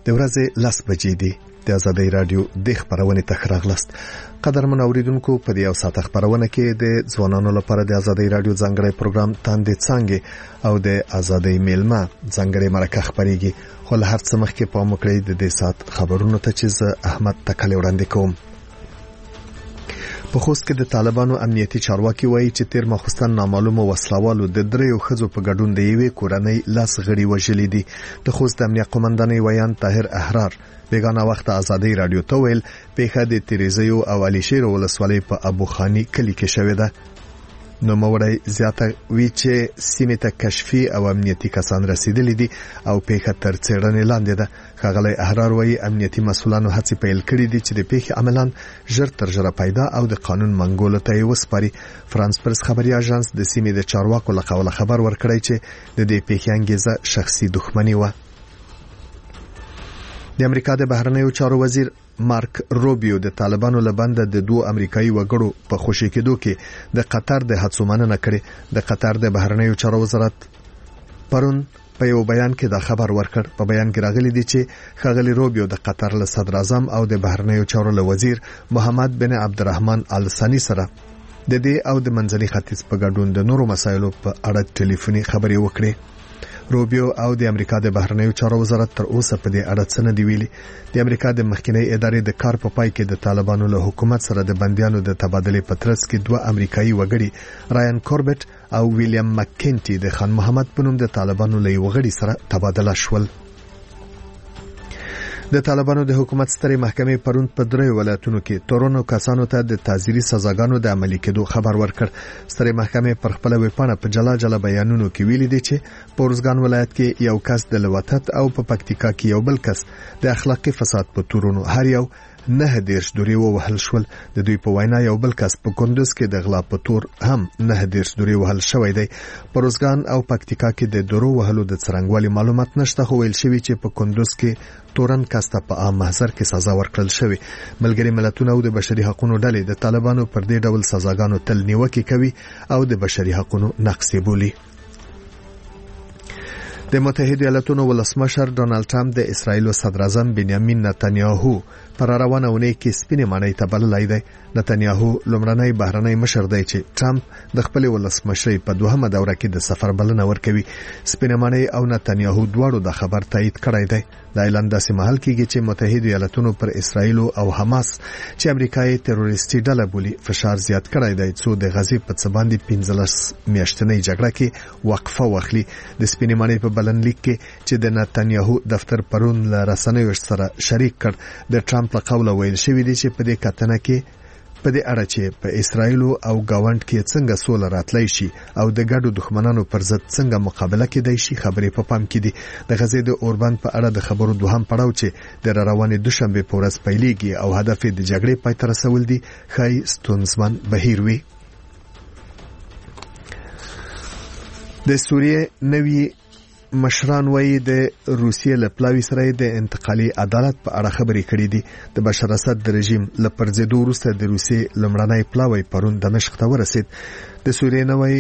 د ورځې 10 بجې دي. د آزادۍ رادیو د خبرونه تخراغلست. قدرمن اوریدونکو، په دې او ساعت خبرونه کې د ځوانانو لپاره د آزادۍ رادیو ځانګړی پروګرام تاندې څنګه او د آزادۍ میلمه ځانګړی مرکه خبريږي. خو له هر څه مخکې په مکړې د دې ساعت خبرونو ته چې احمد تکل وړاندې کوم. په خوست کې د طالبانو امنیتي چارواکي وایي چې تیر ماخستن نامعلومو وسلوالو د دریو خزو په ګډون د یوې کورنۍ لاس غړي وژلې دي. د خوست امنیت قومندان ویان طاهر احرار بیگانه وخت آزادۍ رادیو ته ویل پیښه د تریزیو او علي شیر ولسوالۍ په ابو خاني کلی کې شوې ده. نو موړی زیاته وی چې سیمه ته کشفي او امنیتي کسان رسیدلي دي او پیښه تر څېړنې لاندې ده. ښاغلی احرار وایي امنیتي مسولانو هڅې پیل کړې دي چې د پیښې عملاً ژر تر ژره پیدا او د قانون منګولو ته یې وسپاري. فرانس پرس خبري اژانس د سیمې د چارواکو له قوله خبر ورکړی چې د دې پیښې انګیزه شخصي دښمني و. د امریکا د بهرنیو چارو وزیر مارک روبیو د طالبانو لبند د دوه امریکایي وګړو په خوشی کېدو کې د قطر د هڅو مننه کړې. د قطر د بهرنیو چارو وزارت پرون په یو بیان کې دا خبر ورکړ. په بیان کې راغلي دي چې ښاغلی روبیو د قطر له صدر اعظم او د بهرنیو چارو له وزیر محمد بن عبدالرحمن آل ثاني سره د دې او د منځني ختیځ په ګډون د نورو مسایلو په اړه ټلیفوني خبرې وکړې. روبیو او د امریکا د بهرنیو چارو وزارت تر اوسه په دې اړه څه نه دی ویلي. د امریکا د مخکنی ادارې د کار په پای کې د طالبانو له حکومت سره د بنديانو د تبادلې په ترڅ کې دوه امریکایي وګړي رایان کوربټ او ویلیام مکینټي د خان محمد په نوم د طالبانو له وګړي سره تبادله شول. د طالبانو د حکومت سترې محکمې پرون په دریو ولایتونو کې تورونو کسانو ته د تعزیري سزاګانو د عملي کېدو خبر ورکړ. سترې محکمې پر خپل ویبپاڼه په جلا بیانونو کې ویلي دي چې په ورزګان ولایت کې یو کس د لواتت او په پکتیکا کې یو بل کس د اخلاقی فساد په تورونو هر یو 9 دوری وهل شول. د دوی په وینا یو بل کس په کندوز کې د غلا په تور هم 9 دوری وهل شوی دی. په روزګان او پکتیکا کې د درو وهلو د څرنګوالي معلومات نشته، خو ویل شوی چې په کندوز کې تورن کاسته په عام محضر کې سزا ورکړل شوی. ملګری ملتونه او د بشري حقوقو ډلې د طالبانو پر دې ډول سزاګانو تل نیوکه کوي او د بشري حقوقو نقض بولي. د متحده ایالاتونو ولسمشر ډونالد ټرمپ د اسرایل صدر اعظم بنیامین نتانیاهو پر روانه ونې کې سپینې مانۍ ته بللی دی. نتانیاهو لومړنی بهرنی مشر دی چې ټرمپ د خپل ولسمشرۍ په دوهمه دوره کې د سفر بلنه ورکوي. سپینې مانۍ او نتانیاهو دواړو د خبر تایید کړی دی. د اعلان داسې مهال کېږي چې متحده ایالاتونو پر اسرایل او حماس چې امریکایي تروریستي ډله بولي فشار زیات کړی دی څو د غزې په څه باندې 15 میاشتنۍ جګړه کې وقفه واخلي. د سپینې مانۍ په بلنلیک کې چې د نتانیاهو دفتر پرون له رسنیو سره شریک کړ، د ټرمپ له قوله ویل شوی دی چې په دې کتنه کې په دې اړه چې په اسرایل او گاوند کې څنګه سوله راتلای شي او د ګډو دښمنانو پر ضد څنګه مقابله کېدای شي خبرې په پام کې دي. د غزې د اوربند په اړه د خبرو دوهم پړاو چې د روانې دوشنبه په ورځ پیلېږي او هدف د جګړې پای ته رسول دي خای ستونزمن بهیر وي. د سوریې نوی مشران وایي د روسیې له پلاوي سره د انتقالي عدالت په اړه خبرې کړې دي. د بشار اسد د رژیم له پرځېدو وروسته د روسیې لومړنی پلاوی پرون دمشق ته ورسید. د سوریې نوی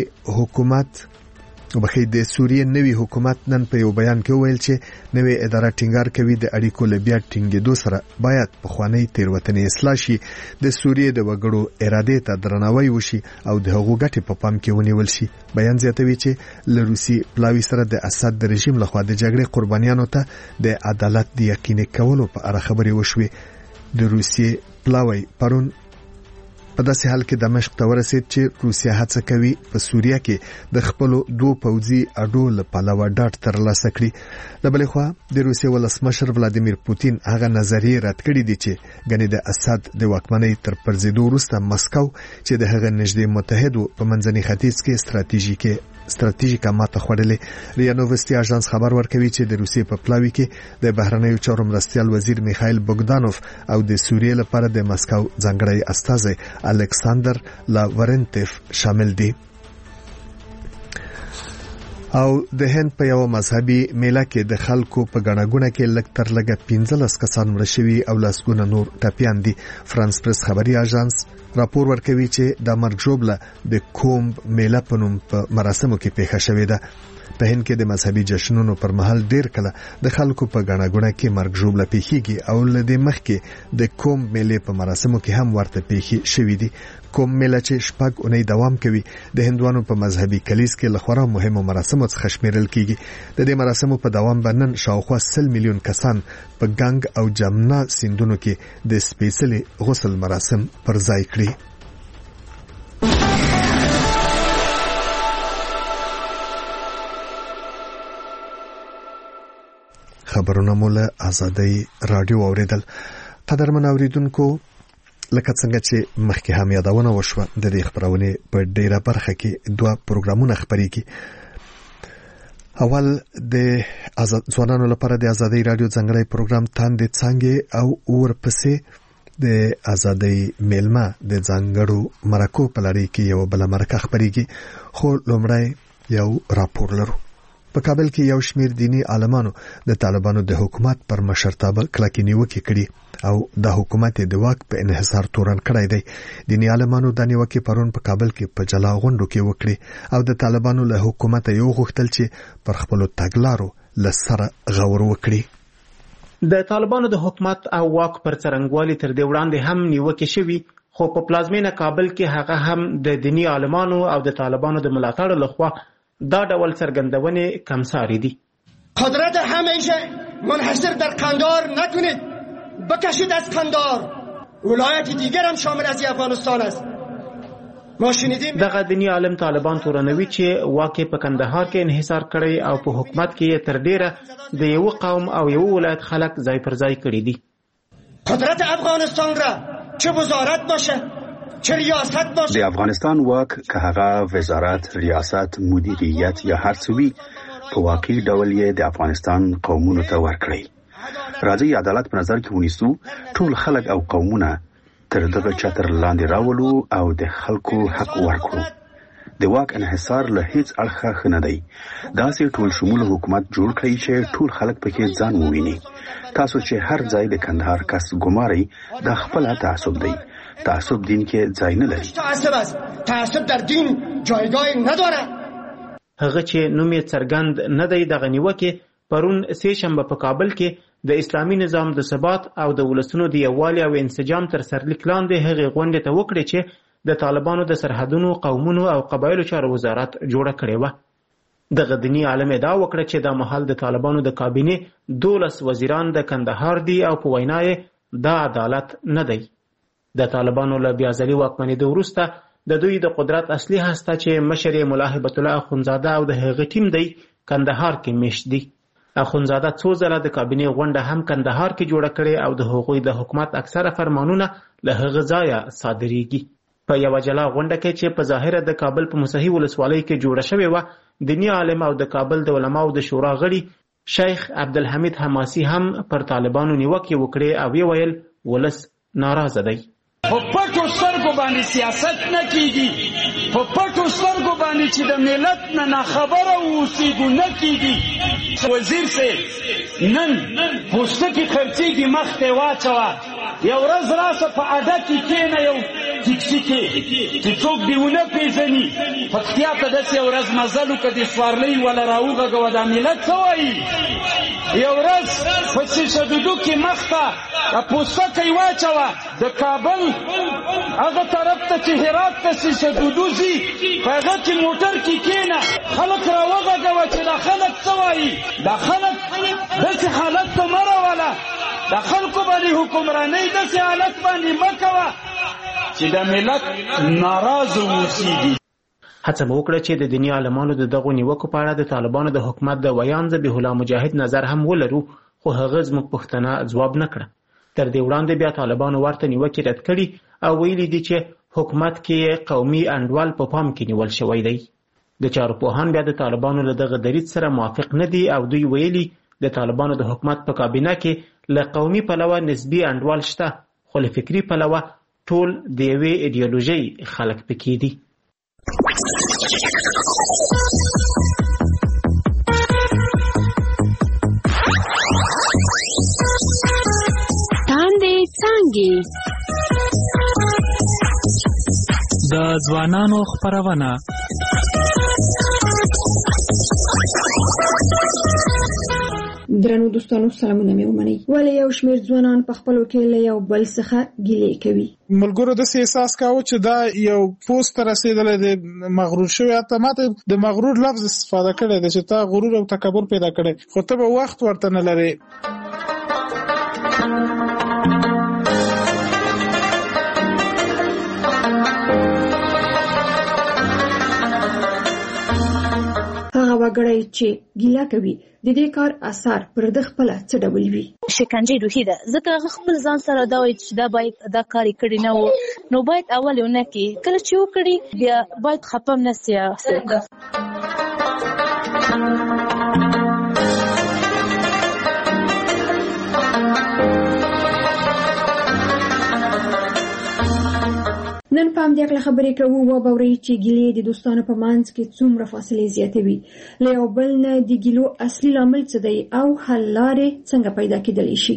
حکومت نن په یو بیان کې ویل چې نوې اداره ټینګار کوي د اړیکو له بیا ټینګېدو سره باید پخوانۍ تېروتنې اصلاح شي، د سوریې د وګړو ارادې ته درناوی وشي او د هغو ګټې په پام کې ونیول شي. بیان زیاتوي چې له روسي پلاوي سره د اسد د رژیم لخوا د جګړې قربانیانو ته د عدالت د یقیني کولو په اړه خبرې وشوې. د روسي پلاوي پرون په داسې حال کې دمشق ته ورسید چې روسیا هڅه کوي په سوریه کې د خپل دوه پوځي اډو له پلوه ډاټ ترلاسه کړي. د بلې خوا د روسیې ولسمشر ولادیمیر پوتین هغه نظریه رد کړې دي چې غني د اسد د واکمنۍ تر پرځېدو وروسته مسکو چې د هغه نږدې متحدو په منځني ختیځ کې ستراتیژیکه ماته خوړلې. ریا نووستي اژانس خبر ورکوي چې د روسیې په پلاوي کې د بهرنیو چارو مرستیال وزیر میخائیل بوګدانوف او د سوریې لپاره د مسکو ځانګړی استازی الکساندر لاورنټیف شامل دي. او د هند په یو مذهبي میله کې د خلکو په غړغړه کې لږ تر لږه 15 کسان مړ شوي او لاسګونه نور ټپيان دي. فرانس پرس خبري اژانس راپور ورکوي چې د مرګ ژوبله د کومب میله په نوم په مراسمو کې پیښه شوې ده. په هند کې د مذهبي جشنونو پر مهال ډیر کله د خلکو په غاڼه غاڼه کې مرګ ژوبله پیښیږي او لدې مخکې د کومب میله په مراسمو کې هم ورته پیښې شوې دي. کومب میله چې شپږ اونۍ دوام کوي د هندوانو په مذهبي کلیس کې لخوا مهمو مراسمو څخه شمیرل کیږي. د دې مراسمو په دوام باندې شاوخوا 100 میلیون کسان په ګنګ او جمنا سیندونو کې د سپیشل غسل مراسم پر ځای کړي. خبرونه مولا آزادۍ رادیو اوریدل. قدرمن اوریدونکو، لکه څنګه چې مخکې هم یادونه وشوه د دې خبرونه په ډیره برخه کې دوه پروګرامونه خبريږي. اول د ځوانانو لپاره د آزادۍ رادیو ځانګړی پروګرام تاندې څنګه او ورپسې د آزادۍ میلمه د ځانګړو مرکو په لړۍ کې یو بل مرکه خبريږي. خو لومړی یو راپور لرو. په کابل کې یو شمیر دینی عالمانو د طالبانو د حکومت پر مشرتابه کلکې نیوکې کړي او د حکومت د واک په انحصار تورن کړی دی. دینی عالمانو د نیوکې پرون په کابل کې په جلا غونډو کې وکړي او د طالبانو له حکومت یو غوښتل چې پر خپل تګلارو لسره غور وکړي. د طالبانو د حکومت او واک پر څرنګوالي تر دې وړاندې هم نیوکې شوي، خو په پلازمینه کابل کې هغه هم د دینی عالمانو او د طالبانو د ملاتړ لخوا دا ډول څرګندونې کمساری دي. قدرت همیشه منحصر در قندار نکنید، بکشید از قندار. ولایت دیگر هم شامل از افغانستان است. ما شنیدیم دغه دینی عالم طالبان تورنوي چې واقع په کندهار کې انحصار کړی او په حکومت کې تر ډیره د یو قوم او یو ولایت خلک ځای پر ځای کړی دي. قدرت افغانستان را چه وزارت باشه چه ریاست باشه، د افغانستان واک که هغه وزارت، ریاست، مدیریت یا هر څه وي، په واقعي ډول یې د افغانستان قومونو ته ورکړي. راځي عدالت په نظر کې ونیسو، ټول خلک او قومونه تر دغه چتر لاندې راولو او د خلکو حق ورکړو. د واک انحصار له هیڅ اړخه ښه نه دی. داسې ټول شمول حکومت جوړ کړئ چې ټول خلک پکې ځان وویني. تاسو چې هر ځای د کندهار کس ګمارئ، دا خپل تعصب دی. تعصب دین کې ځای نه لري. تعصب در دین جایگاه نداره. هغه چې نوم یې څرګند نه دی دغه نیوکې پرون سه شنبه په کابل کې د اسلامي نظام د ثبات او د ولسونو د یووالي او انسجام تر سرلیک لاندې هغه غونډه ته وکړي چې د طالبانو د سرحدونو، قومونو او قبایلو چارو وزارت جوړه کړې و. دغه دینی عالم ادعا وکړه چې دا مهال د طالبانو د کابینې 12 وزیران د کندهار دي او په وینا یې دا عدالت نه دی. د طالبانو له بیا ځلي واکمنېدو وروسته د دوی د قدرت اصلي هسته چې مشر یې ملا هیبت الله اخونزاده او د هغه ټیم دی کندهار کې میشت دي. اخونزاده څو ځله د کابینې غونډه هم کندهار کې جوړه کړې او د هغوی د حکومت اکثره فرمانونه له هغه ځایه صادریږي. په یو جلا غونډه کې چې په ظاهره د کابل په موسهي ولسوالۍ کې جوړه شوې و، دینی عالم او د کابل د علماو د شورا غړي شیخ عبدالحمید حماسي هم پر طالبانو نیوکې وکړې او ویل ولس ناراضه دی. په پټو سترګو باندې سیاست نه کیږي، په پټو سترګو باندې چې د ملت نه خبره اوسېږو نه کیږي. وزیر صاحب نن پوستکي خرڅېږي مخ ته واچوه، یو ورځ راسه په اډه کې کېنه یو ټیکسي کې چې څوک دې ونه پېژني. پکتیا ته داسې یو ورځ مزل وکړه د سوارلۍ وله راوغږوه دا ملت څه وایي. یو ورځ په سیسدودو کې مخ ته پوستکی واچوه د کابل هغه طرف ته چې هرات ته سیسدودو ځي په هغه کې موټر کې کېنه خلک راوغږوه چې دا خلک څه وایي. دا خلک داسې حالت ته مه راوله، دا خلکو باندې حکمرانۍ داسې حالت باندې مه کوه چې د ملت ناراضه اوسېږي. هڅه به وکړه چې د دیني عالمانو د دغو نیوکو په اړه د طالبانو د حکومت د ویان ذبیح الله مجاهد نظر هم ولرو، خو هغه زموږ پوښتنه ځواب نه کړه. تر دې وړاندې بیا طالبانو ورته نیوکې رد کړي او ویلي دي چې حکومت کې قومي انډول په پام کې نیول شوی دی. د چارو پوهان بیا د طالبانو له دغه دریځ سره موافق نه دي او دوی ویلي د طالبانو د حکومت په کابینه کې له قومي پلوه نسبي انډول شته، خو له فکري پلوه ټول د یوې ایډیالوژۍ خلک پکې دي. تاندې څانګې د ځوانانو خپرونه. درنو دوستانو سلامونه مې ومنئ. ولې یو شمېر ځوانان په خپلو کې له یو بل څخه ګیلې کوي؟ ملګرو داسې احساس کاوه چې دا یو پوسټ ته رسېدلی دی مغرور شوی. حتی ماته د مغرور لفظ استفاده کړی دی چې تا غرور او تکبر پیدا کړی، خو ته به وخت ورته نه لرې. هغه وګړی چې ګیله کوي د دې کار اثر پر د خپل څه ډول وي؟ شکنجه روحي ده. ځکه هغه خپل ځان سره دا وایي چې دا باید دا کار کړی نه و، نو باید اول یې ونه کړي. کله چې وکړي بیا باید خپه نه سي. نن په همدې اړه خبرې کوو او وبورئ چې ګیلې د دوستانو په منځ کې څومره فاصلې زیاتوي، له یو بل نه د ګیلو اصلي لامل څه دی او حل لارې څنګه پیدا کېدلی شي.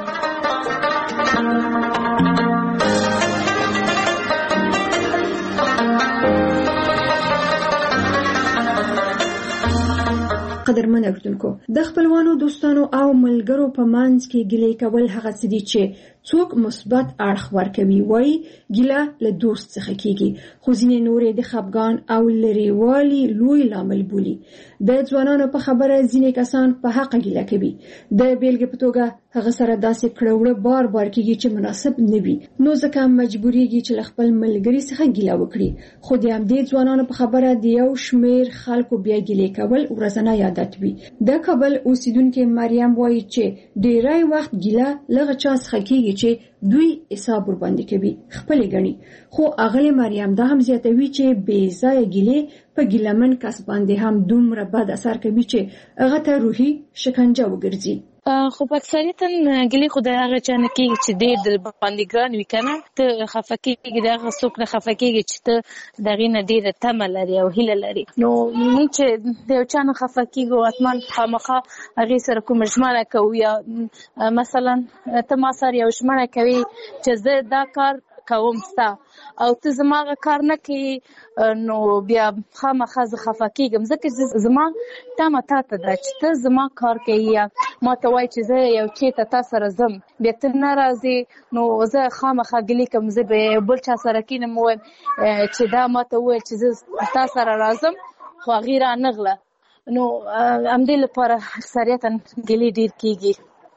قدرمن اوریدونکو، د خپلوانو دوستانو او ملګرو په منځ کې ګیلې کول هغه څه دي چې څوک مثبت اړخ ورکوي. وایي ګیله له دوست څخه کیږي، خو ځینې نورې د خفګان او لرېوالي لوی لامل بولي. د ځوانانو په خبره ځینې کسان په حق ګیله کوي. د بیلګې په توګه هغه سره داسې کړه بار بار کیږي چې مناسب نه وي، نو ځکه مجبوریږي چې له خپل ملګري څخه ګیله وکړي. خو د همدې ځوانانو په خبره د یو شمېر خلکو بیا ګیلې کول ورځنی عادت وي. د کابل اوسیدونکې مریم وایي چې ډېری وخت ګیله له چا څخه کیږي چې دوی حساب ورباندې کوي، خپلې ګڼي. خو اغلې مریم دا هم زیاتوي چې بې ځایه ګیلې په ګیلمن کس باندې هم دومره بد اثر کوي چې هغه ته روحي شکنجه وګرځي. خو په اکثریتا ګیلې خو د هغه چا نه کېږي چې ډېر د باندې ګران وي که نه. ته خفه کېږي، د هغه څوک نه خفه کېږي چې ته د هغې نه ډېره تمه لري او هیله لري. نو موږ چې د یو چا نه خفه کېږو حتما خامخا هغې سره کومه ژمنه کوو، یا مثلا ته ما سره یو ژمنه کوي چې زه دا کار کوم ستا او ته زما هغه کار نه کوي، نو بیا خامخا زه خفه کېږم. ځکه زما تمه تا ته ده چې ته زما کار کوي، یا ما ته وایي چې زه یو چېرته تا سره ځم، بیا ته نه راځې، نو زه خامخا ګیلې کوم. زه به بل چا سره کېنم ووایم چې دا ما ته وویل چې زه تا سره راځم، خو هغې رانغله. نو همدې لپاره اکثریتا ګیلې ډېر کېږي.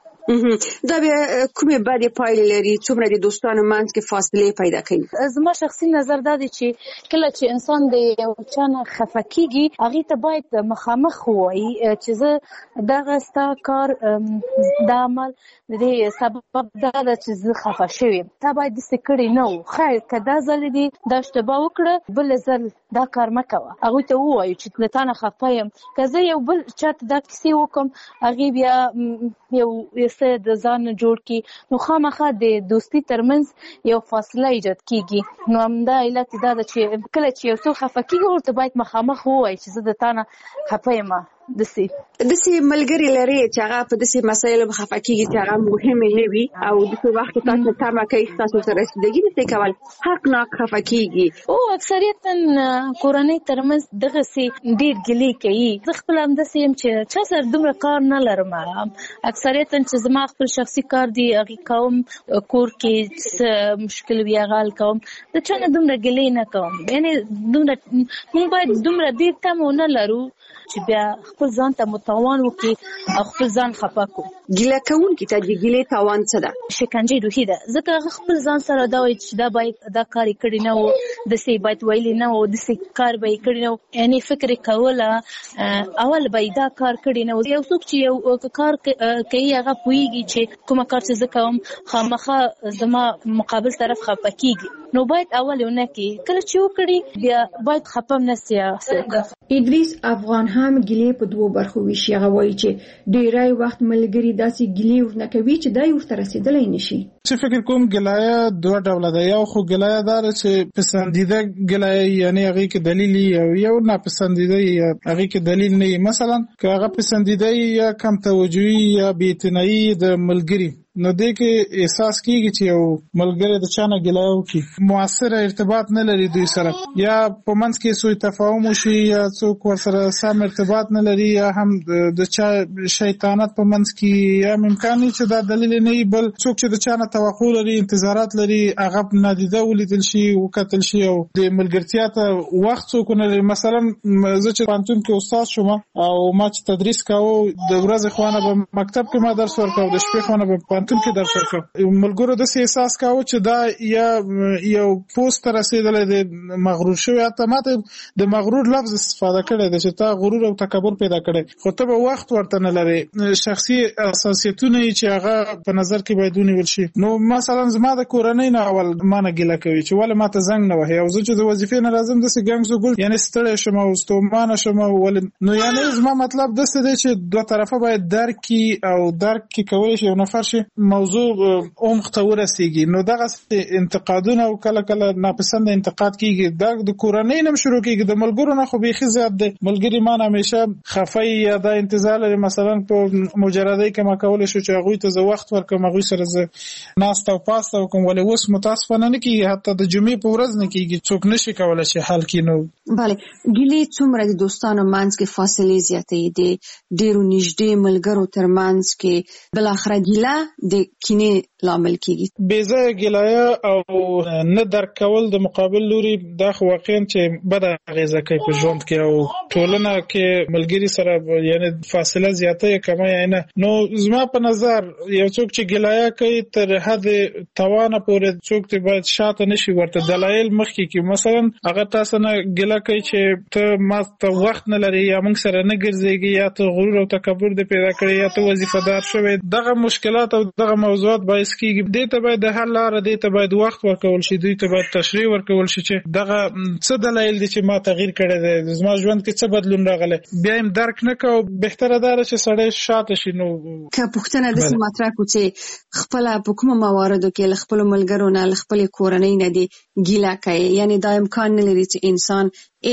دا بیا کومې بدې پایلې لري؟ څومره د دوستانو منځ کې فاصلې پیدا کوي؟ زما شخصي نظر دا دی چې کله چې انسان د یو چا نه خفه کېږي هغې ته باید مخامخ ووایي چې زه دغه ستا کار دا عمل د دې سبب دا ده چې زه خفه شوې یم، تا باید داسې کړی نه و. خیر که دا ځل دې دا اشتباه وکړه، بل ځل دا کار مه کوه. هغوی ته ووایو چې له تا نه خفه یم. که زه یو بل چاته دا کیسې وکړم، هغې بیا یو څه د ځان نه جوړ کړي، نو خامخا د دوستي ترمنځ یو فاصله ایجاد کېږي. نو همدا علت دا ده چې کله چې یو څوک خفه کېږي ورته باید مخامخ ووایي چې زه د تا نه خفه یم. داسې ملګري لري چې هغه په داسې مسایلو خفه کېږي چې هغه مهمې نه وي او داسې وخت تاسو تمه کوي ستاسو سره رسیدګي نشي کول، حقناک خفه کېږي. او اکثریتا کورنۍ ترمنځ دغسې ډېر ګیلې کوي. زه خپله همداسې یم چې چا سره دومره کار نه لرم. اکثریتا چې زما خپل شخصي کار دی هغې کوم، کور کې څه مشکل وي هغه حل کوم، د چا نه دومره ګیلې نه کوم. یعنې دومره موږ باید دومره ډېر تمه ونه لرو چې بیا خپل ځان ته متاوان وکړي او خپل ځان خفه کړو. ګیله کوونکي ته د ګیلې تاوان څه ده؟ شکنجه روحي ده. ځکه هغه خپل ځان سره دا وایي چې دا باید دا کار یې کړی نه و، داسې باید ویلي نه و، داسې کار به یې کړی نه و. یعنې فکر یې کوله اول به یې دا کار کړی نه و. یو څوک چې یو کار کوي هغه پوهېږي چې کومه کار چې زه کوم خامخا زما مقابل طرف خفه کېږي، نو باید اول یې ونه کړي. کله چې وکړي بیا باید خفه نه سي. ادریس افغان هم ګیلې په دوو برخو ویشي. هغه وایي چې ډېری وخت ملګري داسې ګیلې ورنه کوي چې دا یې ورته رسېدلی نشي. چې فکر کوم ګلایه دوه ډوله ده. یو خو ګلایه دار چې پسندیده ګلایه یعنی هغه کې دلیل یو ناپسندیده هغه کې دلیل نه. مثلا که هغه پسندیده یا کم توجهي یا بی‌اعتنایي د ملګری نو دې کې احساس کیږي چې یو ملګری د چانه ګلایو کې موثر ارتباط نه لري دوی سره، یا په منځ کې سوء تفاهم شي یا څوک ورسره سم ارتباط نه لري، یا هم د چا شیطانت په منځ کې، یا امکان چې دا دلیل نه وي بل څوک چې د چانه توقع لري انتظارات لري هغه نادیده ولیدل شي وکتل شي او د ملګرتیا ته وخت څوک نه لري. مثلا زه چې پانتون کې استاد شوم او ما چې تدریس کاوه د ورځې خوانه په مکتب کې ما درس ورکاو، د شپې خوانه په پانتون کې درس ورکاو. ملګرو د احساس کاوه چې دا یا یو پوسټ رسیدلې د مغرور شوی، اته ماته د مغرور لفظ استفاده کړی د چې تا غرور او تکبر پیدا کړي، خو ته به وخت ورته نه لري. شخصي اساسیتونه چې هغه په نظر کې باید ونیول شي. نو مثلا زما د کورنۍ نه اول ما نه ګیله کوي چې ولې ماته زنګ نه وهي، او زه چې د وظیفې نه راځم داسې ګنګ زوګل یعنی ستړی شم او ستومانه شم ولې. نو یعنی زما مطلب داسې دی چې دوه طرفه باید درک کې کولی شي او نفر شي موضوع عمق ته ورسیږي. نو دغه انتقادونه او کله کله ناپسند انتقاد کیږي دا د کورنۍ نه شروع کیږي، د ملګرو نه خو بیخي زیات دی. ملګری ما نه همیشه خفای یا د انتظار لري مثلا په مجردی کې ما کول شو چې هغه ته زه وخت ورکوم، هغه سره زه ناست او پاست کوم، ولې اوس متاسفانه نه کیږي، حتی د جمعې په ورځ نه کیږي، څوک نشي کولای شي حل کینو. bale ګیلې څومره د دوستانو منځ کې فاصله زیاتې دي، ډیرو نږدې ملګرو ترمنځ کې بل اخر ګیله د کینې لامل کیږي. بې ځایه ګیلایه او نه درک کول د مقابل لوري دا خو واقعا چې بد اغیزه کوي په ژوند کې او ټولنه کې ملګری سره یعنی فاصله زیاته کمه نه. نو زما په نظر یو څوک چې ګیلایه کوي تر حد توانه پورې څوک ته باید شاته نشي ورته دلایل مخکې کې. مثلا هغه تاسو نه ګیله کوي چې ته ما ته وخت نه لري یا موږ سره نه ګرځېږي یا ته غرور او تکبر دې پیدا کړی یا ته وظیفه دار شوی. دغه مشکلات او دغه موضوعات باعث کیږي دې ته باید د حل لاره دې ته باید وخت ورکول شي، دوی ته باید تشریح ورکول شي چې دغه څه دلایل دي چې ما تغییر کړی دی، زما ژوند کې څه بدلون راغلی، بیا هم درک نه کوو. بهتره ده چې سړی شاته شي. نو که پوښتنه داسې مطرح کړو چې خپل په کومه مواردو کې له خپل ملګرو نه له خپل کورنۍ نه دی ګیله کوي، یعنی دا امکان نه لري چې انسان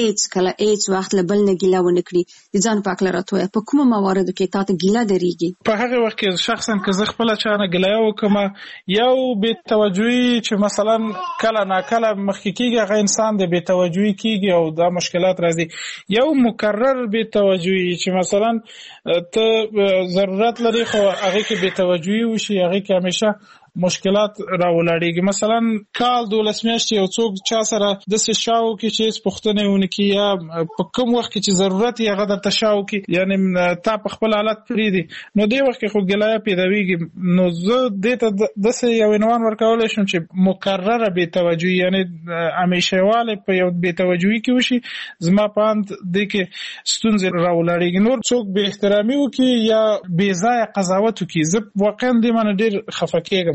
هیڅ وخت له بل نه ګیله ونه کړي، د ځان پاک لره توه په کومه مواردو کې تاسو ګیله درېږي؟ په هغه وخت کې شخصا که زه خپل چانه ګیله وکم یو بې توجهي چې مثلا کله ناکله مخکې کېږي هغه انسان د بې توجهي کېږي او دا مشکلات راځي. یو مکرر بې توجهي چې مثلا ته ضرورت لري خو هغه کې بې توجهي وشي، هغه کې همیشه مشکلات راولاړيږي. مثلا کال 12 میاشتې یو څوک چا سره د شاو کې چې پښتنه ونه کی یا په کوم وخت کې چې ضرورت یې هغه د شاو کې یعنی تا په خپل حالت پریدي، نو دې وخت کې خو ګلایه پیداویږي. نو زه دې ته د یو عنوان ورکول شم چې مکرره بې توجهي یعنی همیشهواله په یو بې توجهي کې وشي، زما پاند دې کې ستونزې راولاړيږي. نور څوک بې احترامي وکي یا بې ځای قضاوت وکي، زه واقعا دې باندې ډېر خفه کېږم.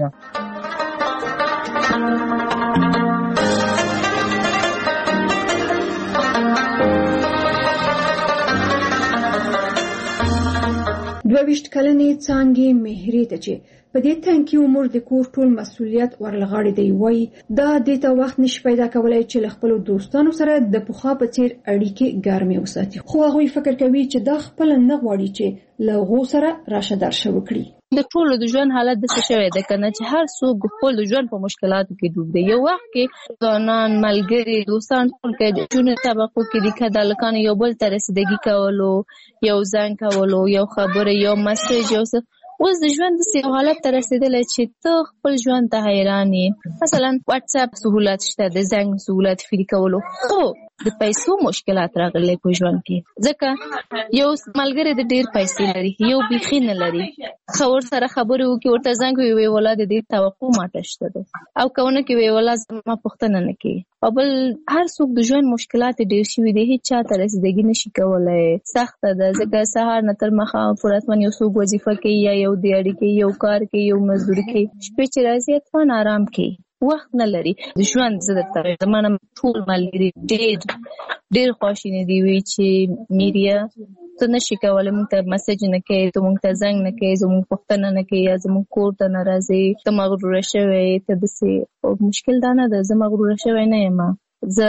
دوه کلنې څانګې مهرې ته چې په دې تنکي عمر د کور ټول مسؤلیت ورلغاړي دی وای دا د ته وخت نشي پیدا کولای چې له خپل دوستانو سره د پخوا په څیر اړیکې ګرمې وساتي، خو هغه فکر کوي چې دا خپل نه غواړي چې له غو سره راشه درشه وکړي. د ټولو د ژوند حالت د څه شوی دی کنه چې هر څوک خپل ژوند په مشکلاتو کې ډوب دی. یو وخت کې ځوانان ملګري دوستان ټول کې د ژوند طبقو کې د کډالکان یو بل تر رسیدګي کولو، یو ځان کولو، یو خبره، یو میسج، یو اوس د ژوند د سیو حالت ته رسیدلې چې ته خپل ژوند ته حیران یې. مثلا واتس اپ سہولت شته، د زنګ سہولت فری کولو، خو د پیسو مشکلات راغلي په ژوند کې، ځکه یو ملګری د ډیر پیسې لري یو بيخي نه لري، خور سره خبرې وکي ورته زنګ وی ولادت دې توقع ماته شته ده او کونه کې وی ولادت ما پښتنه نه کوي. او بل هر څوک د ژوند مشکلات ډیر شي دي، هیڅ چاته رسیدګي نشي کولای، سخت ده، ځکه سهار نه تر مخه پوراتمن یو څوک وظیفه کوي یا یو دیاړي کوي، یو کار کوي، یو مزدوري کوي، شپې چې راځي اتفان آرام کوي، وخت نه لري. د ژوند زه درته زمانه ټول ملګري ډېر خواشیني دي وی چې میریا ته نشي کولای موږ ته میسج نه کوي، ته موږ ته زنګ نه کوي، زموږ پوښتنه نه کوي، یا زموږ کور ته نه راځي، ته مغروره شوی، ته داسې. مشکل دا نه ده زه مغروره شوی نه یم، زه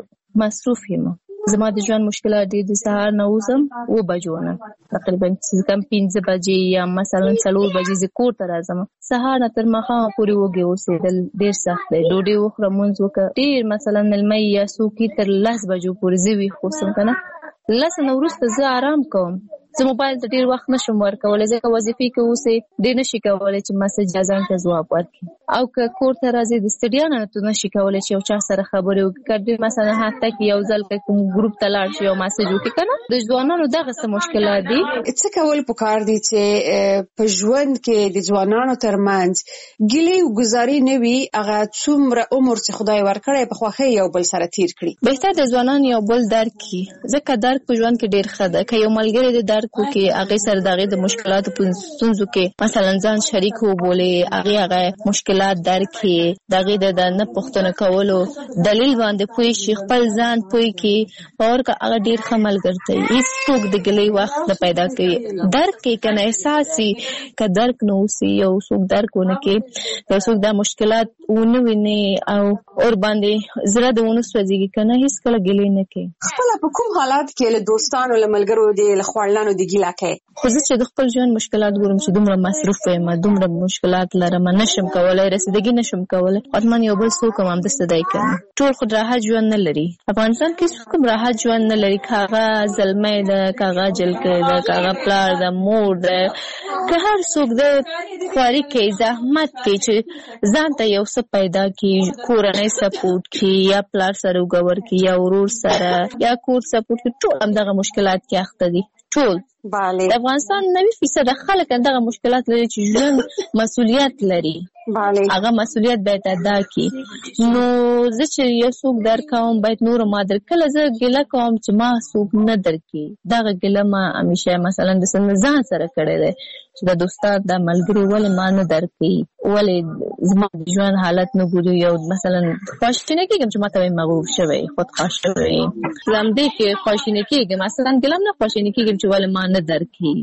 مصروف یم. زما د ژوند مشکلات دي د سهار نه وزم 9 بجو نه تقریبا کم 15 بجې یا مثلا 4 بجې زه کور ته راځم. سهار نه تر ماښامه پورې وږې اوسېدل ډېر سخت دی. ډوډۍ وخوره، مونځ وکړه، ډېر مثلا ملمۍ یا څوک تر 10 بجو پورې زه ویښ اوسم که نه. 10 نه وروسته زه آرام کوم. زه موبایل ته ډېر وخت نشم ورکولی ځکه وظیفې کې اوسې ډېر نشي کولی چې میسج یا ځان ته ځواب ورکړي. او که کور ته راځې د ستړیا نه ته نشي کولی چې یو چا سره خبرې وکړي. که ډېر مثلا هفته کې یو ځل که کوم ګروپ ته لاړ شي یو میسج وکړي که نه. د ځوانانو دغسې مشکلات دي. څه کول پکار دي چې په ژوند کې د ځوانانو ترمنځ ګیلې او ګزاري نه وي، هغه څومره عمر چې خدای ورکړی په خوښۍ یو بل سره تیر کړي؟ بهتر د ځوانانو یو بل درک کړي، ځکه درک په ژوند کې ډېر ښه ده. که یو ملګری د درک وکړي، هغې سره د هغې د مشکلاتو په ستونزو کې مثلا ځان شریک وبولي، هغې مشکلات درک کړي، د هغې د نه پوښتنه کولو دلیل باندې پوه شي، خپل ځان پوه کړي، باور که هغه ډېر ښه ملګرتی. هېڅوک د ګیلې وخت نه پیدا کوي. درک کې که نه احساس وي، که درک نه اوسي، یو څوک درک ونه کړي، یو څوک دا مشکلات ونه ویني او ورباندې زړه د ونه سوځېږي که نه، هېڅکله ګیلې نه کوي. خپله په کوم حالات کې له دوستانو له ملګرو له خواړلانو د ګیله کوي؟ خو زه چې د خپل ژوند مشکلات ګورم چې دومره مصروف یم، دومره مشکلات لرم، نشم کولی، رسیدګي نشم کولی، حتما یو بل څوک هم همداسې دی که نه. ټول خو راحت ژوند نه لري. افغانستان کې څوک هم راحت ژوند نه لري، که هغه زلمی ده، که هغه جلکۍ ده، که هغه پلار ده، مور ده، که هر څوک ده، خواري کوي، زحمت کوي چې ځان ته یو څه پیدا کړي، کورنۍ سپورټ کړي، یا پلار سره وګور کړي، یا ورور سره، یا کور سپورټ کړي. ټول همدغه مشکلات کې اخته دي. ټول د افغانستان 90% خلک همدغه مشکلات لري چې ژوند مسؤلیت لري. هغه مسؤلیت باید ادا کړي. نو زه چې یو څوک درکوم باید نور ما درک. کله زه ګیله کوم چې ما څوک نه درکړي، دغه ګیله ما همیشه مثلا د ځان سره کړی دی چې د دوستان د ملګري ولې ما نه درکړي، ولې زما د ژوند حالت نه ګوري. یو مثلا خواشینه کېږم چې ما ته مغرور شوی، خودخواه شوی، همدې کې خواشینه کېږم. مثلا ګیله نه خواشینه کېږم چې ولې ما نه درکړي.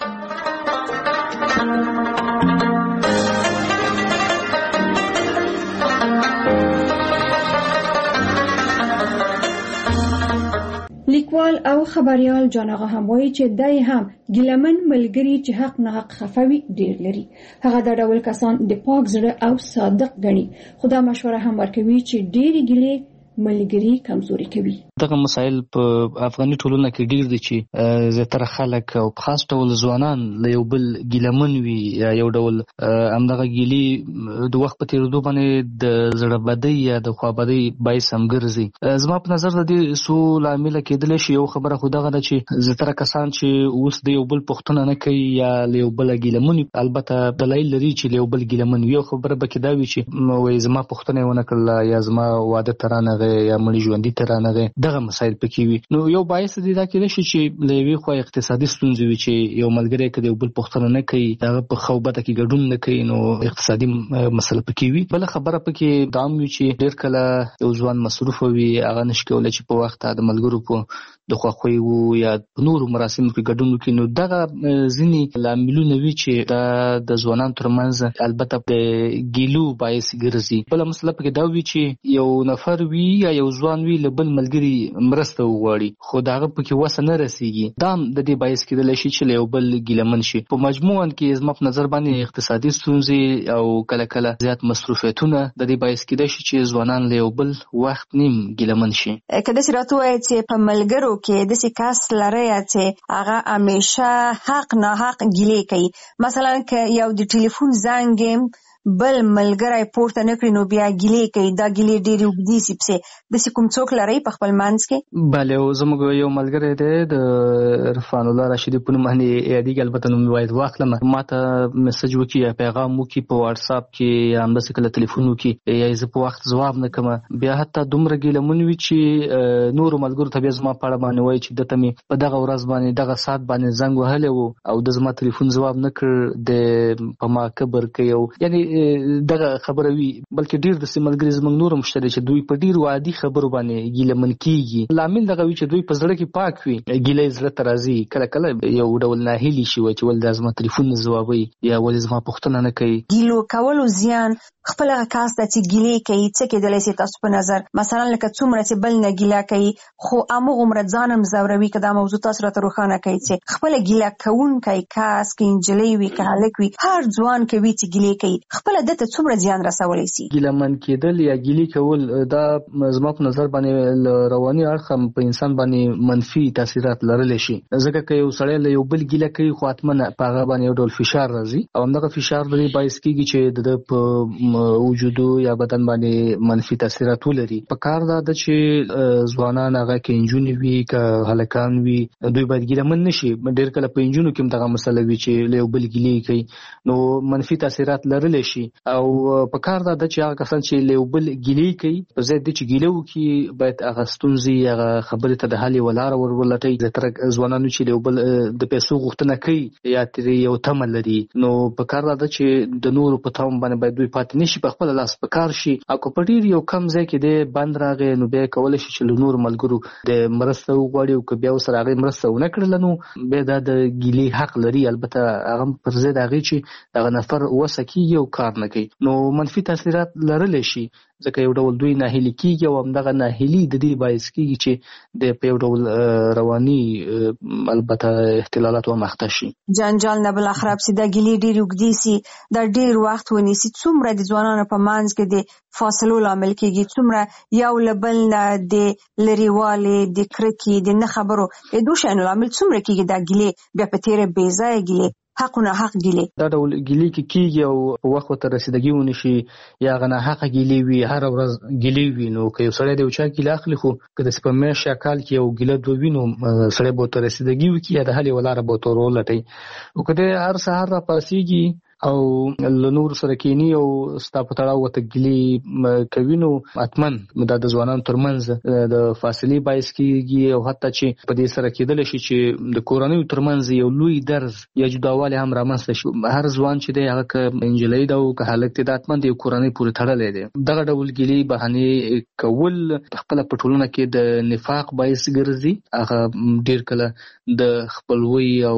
لیکوال او خبريال جان آغا هم وایي چې دای هم ګیلمن ملګری چې حق نه حق خفوي ډیر لري. هغه د ډول کسان د پاک زړه او صادق غني. خدا مشوره هم ورکوي چې ډیر ګیلې ملګری کمزوري کوي. دغه مسایل په افغاني ټولنه کې ډیر دي چې زیاتره خلک او په خاص ډول ځوانان له یو بل ګیلمن وي، یا یو ډول همدغه ګیلې د وخت په تېرېدو باندې د زړه بدۍ یا د خوابدۍ باعث هم ګرځي. زما په نظر د دې څو لامله کېدلی شي. یو خبره خو دغه ده چې زیاتره کسان چې اوس د یو بل پوښتنه نه کوي یا له یو بله ګیلمن وي، البته دلایل لري چې له یو بل ګیلمن وي. یو خبره به کې دا وي چې وایي زما پوښتنه یې ونه کړله، یا زما واده ته رانغی، یا مړي ژوندي ته رانغی. دغه مسایل پکې وي. نو یو باعث دی دا کېدای شي چې له یوې خوا اقتصادي ستونزې وي چې یو ملګری که د یو بل پوښتنه نه کوي، هغه په ښه او بده کې ګډون نه کوي، نو اقتصادي مسله پکې وي. بله خبره پکې دا هم وي چې ډېر کله یو ځوان مصروفه وي، هغه نشي کولی چې په وخت د ملګرو په د خوښیو یا نورو مراسمو کې ګډون وکړي. نو دغه ځینې لاملونه وي چې دا د ځوانانو ترمنځ البته د ګیلو باعث ګرځي. بله مسله پکې دا وي چې یو نفر وي یا یو ځوان وي له بل ملګري مرسته وغواړي، خو د هغه پکې وسه نه رسېږي. دا هم د دې باعث کېدلی شي چې له یو بل ګیلمن شي. په مجموعاً کې زما په نظر باندې اقتصادي ستونزې او کله کله زیات مصروفیتونه د دې باعث کېدای شي چې ځوانان له یو بل وخت نیم ګیلمن شي. که داسې راته ووایې چې په ملګرو کې داسې کس لرئ چې هغه همیشه حق ناحق ګیلې کوي، مثلا که یو د ټلیفون زنګ بل ملګری پورته نه کړي نو بیا ګیلې کوي، دا ګیلې ډېرې اوږدې سي پسې، داسې کوم څوک لرئ په خپل منځ کې؟ بله، زموږ یو ملګری دی د رفان الله راشدي په نوم باندې یادېږي، البته نوم باید واخلم. ما ته میسج وکړي یا پیغام وکړي په واټساپ کې، یا همداسې کله تلیفون وکړي، یا زه په وخت ځواب نه کوم. بیا حتی دومره ګیلمن وي چې نورو ملګرو ته بیا زما په اړه باندې وایي چې دته مې په دغه ورځ باندې دغه ساعت باندې زنګ وهلی و او د زما تلیفون ځواب نه کړ، د په ما کبر کوي. یعنې دغه خبره وي بلکې ډیر د سیملګری زمنګ نور مشتري چې دوی په ډیر عادي خبرو باندې ګیله من کیږي لامل دغه وی چې دوی په زړه کې پاک وي ګیله زړه ترازی کله کله یو ډول ناهیلی شي چې ول د ازما ټلیفون جوابي یا ول ازما پښتنه نه کوي ګیلو کولو زیان خپل کاس د چې ګیلې کوي څه کې د لسی تاسو په نظر مثلا لکه څومره چې بل نه ګیله کوي خو امو عمر ځانم زوروي کدا موضوع تاسو راته روښانه کوي چې خپل ګیله کون کوي کاس کې انجلې وی کهلک وی هر ځوان کوي چې ګیلې کوي خپل دته څومره زیان رسولای شي ګیله من کېدل یا ګیلې کول دا زما په نظر باندې رواني اړخ په انسان باندې منفي تاثیرات لرلی شي ځکه چې یو سړی له یو بل ګیله کوي خو اتمنه په هغه باندې یو ډول فشار راځي او همدغه فشار لري باعث کیږي چې د په وجود یا بدن باندې منفي تاثیرات ولري په کار دا د چې ځوانان هغه کې انجونی وي ک هلکان وي دوی باید ګیله من نشي ډیر کله په انجونو کې دغه مسله وي چې له یو بل ګیلې کوي نو منفي تاثیرات لرلی شي او په کار دا د چې هغه کسان چې له یو بل ګیلې کوي په ځای د چې ګیله وکړي باید هغه ستونزې هغه خبرې ته د حل ولاره ورولټي د تر ځوانانو چې له یو بل د پیسو غوښتنه کوي یا ترې یو تمه لري نو په کار دا چې د نورو په تاوان باندې باید دوی پاتې نشي په خپل لاس په کار شي او په ډیر یو کم ځای کې د بند راغی نو بیا کولای شي چې له نور ملګرو د مرسته وغواړي او که بیا سره هغه مرسته ونه کړل نو بیا د ګیلې حق لري البته هغه پر ضد هغه چې دغه نفر وسکی یو کار نه کوي نو منفي تاثیرات لرلی شي ځکه یو ډول دوی ناهیلي کیږي او همدغه ناهیلي د دې باعث کیږي چې د په یو ډول رواني البته اختلالات مخته شي جنجال نه بل اخراب سي د ګیلې ډیر وګدي سي د ډیر وخت ونیسي څومره د ځوانانو په منځ کې د فاصلو لامل کیږي څومره یو لبل نه د لریوالې د کرکی د نه خبرو د دوه شانو لامل څومره کیږي د ګیلې بیا په تیرې بیځای ګیلې حقونه حق ګیلې دا ډول ګیلې کې کیږي او په وخت ته رسیدګي ونشي یا غنا حق ګیلې وي هر ورځ ګیلې وي نو که یو سړی د چا ګیله اخلي خو که د سپمې شکل کې یو ګیله دوه وینو سړی به ته رسیدګي وکي یا د حل ولاره به تور ولټي او کله هر سحر را پاسيږي او لنور سره کینی او ستا په تړاو وته ګلی کوي نو اتمن د ځوانانو ترمنځ د فاصله باعث کیږي او حتی چې په دې سره کېدل شي چې د کورنۍ ترمنځ یو لوی درز یا جداوالی هم رامنځته شي هر ځوان چې دی هغه ک انجلۍ دا او ک حالت د اتمن د کورنۍ پورې تړلې دی دغه ډول ګلی بهانه کول خپل پټولونه کې د نفاق باعث ګرځي هغه ډیر کله د خپلوي او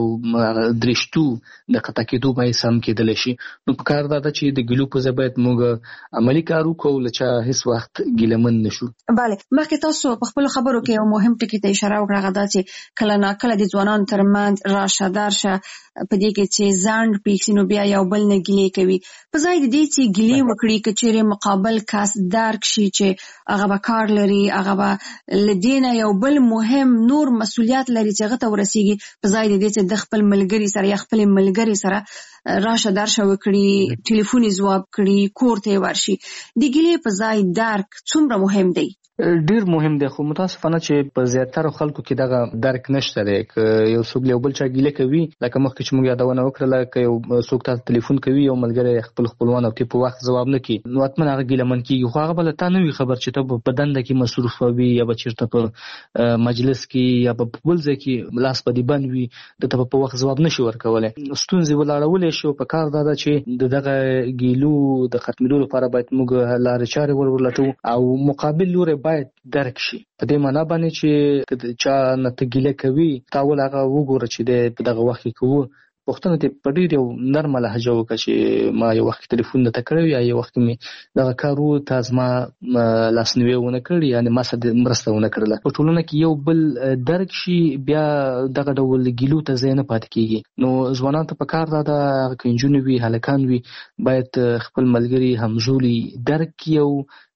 درشتو د قطع کېدو باعث هم کېدل شي نو په کار دا چې د ګلو په ځای باید موږ عملی کار وکړو لکه هیڅ وخت ګیلمن نشو bale مخکې تاسو په خپل خبرو کې یو مهم ټکی ته اشاره وکړه غدا چې کله ناکله د ځوانانو ترمنځ راشه درشه په دې کې چې ځان پیښینو بیا یو بل نه ګیلې کوي په ځای د دې چې ګیلې وکړي کچېره مقابل کاس درک شي چې هغه به کار لري هغه به لدینه یو بل مهم نور مسولیت لري چې هغه ته ورسیږي په ځای د دې چې د خپل ملګری سره یا خپل ملګری سره راشه درشه وکړي ټلیفون جواب کړي کور ته ورشي د ګیلې په ځای درک څومره مهم دی ډیر مهم دی خو متاسفانه چې په زیاتره خلکو کې دغه درک نشته دی ک یو څوک یو بل چا ګیله کوي لکه مخکې چې موږ یادونه وکړه ک یو څوک ته ټلیفون کوي یو ملګری خپلوان او په وخت جواب نه کوي نو اتمن هغه ګیله من کیږي خو هغه بل ته نه وي خبر چې ته په دنده کې مصروف وي یا به چیرته په مجلس کې یا په بل ځای کې لاس په دی بند وي ته په وخت جواب نشي ورکولای ستونزې ولاړول شي په کار دا چې دغه ګیلو د ختمېدو لپاره باید موږ لارې چارې ورولټو او مقابل لوري باید درک شي په دې معنی باندې چې چا نتګیله کوي تاول هغه وګوره چې د دغه وخت کې کوو پښتنه ته په ډیر یو نرمه لهجه وکړي چې ما یو وخت ټلیفون نه تکړه یا یو وخت می دغه کارو تاسو ما لاسنیوي ونه کړی یعنی ما سره مرسته ونه کړله په ټولنه کې یو بل درک شي بیا دغه ډول ګیلو ته زینه پات کیږي نو ځوانان ته په کار دا کنجونی وی هلکان وی باید خپل ملګری همزولي درک یو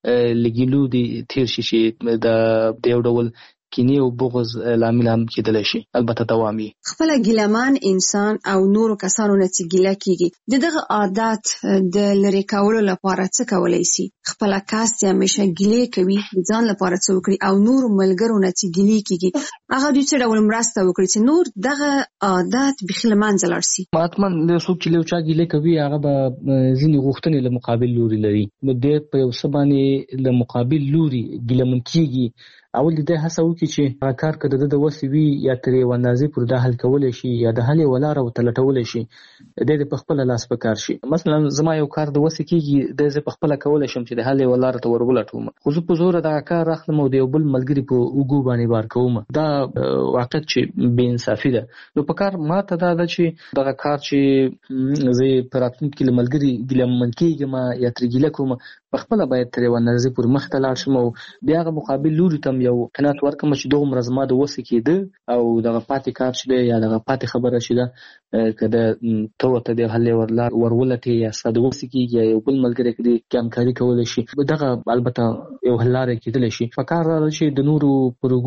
لګیلو دی تیر شي چې د یو ډول کینی او بغض لامل هم کېدل شي البته دوامي خپل ګیلمان انسان او نورو کسانو نه چې ګیله کیږي دغه عادت د لری کولو لپاره څه کولای شي خپل کاس چې همیشه ګیله کوي ځان لپاره څه وکړي او نور ملګرو نه چې ګیله کیږي هغه دوی څه ډول مرسته وکړي چې نور دغه عادت بخیل منځلار شي ماتمن له څوک چې له چا ګیله کوي هغه به ځینې غوښتنې له مقابل لوري لري نو د په یو سبانه له مقابل لوري ګیله من کیږي اول دې هڅه وکړي چې کار کده د وسې وي یا ترې و اندازې پر د حل کولای شي یا د حل ولاره وتلټول شي د په خپل لاس په کار شي. مثلا زما یو کار د وسې کیږي د په خپل کولای شم چې د حل ولاره ته ورغلټوم خو زه په زور دا کار اخلم او د یو بل ملګری په وګو باندې بار کوم. دا واقعیت چې بې انصافي ده. نو په کار ماته دا ده چې دغه کار چې زه په راتلونکي کې ملګری ګیلمن کېږم یا ترې ګیله کوم په خپله باید ترې یوه اندازې پورې مخته لاړ شم او بیا هغه مقابل لوري ته یو قناعت ورکړم چې دغومره زما د وسې کېده او دغه پاتې کار چې دی یا دغه پاتې خبره چې ده که د ته ورته د حل ورولټې یا ستا د وسې کېږي یا یو بل ملګری کې همکاري کولی شي دغه البته یو حل لاره کېدلی شي. په کار دا ده چې د نورو پروګو